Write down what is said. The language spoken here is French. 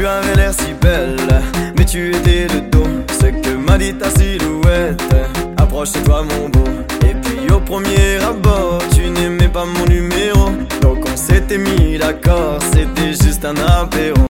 Tu avais l'air si belle, mais tu étais de dos. Ce que m'a dit ta silhouette, approche-toi mon beau. Et puis au premier abord, tu n'aimais pas mon numéro. Donc on s'était mis d'accord, c'était juste un apéro.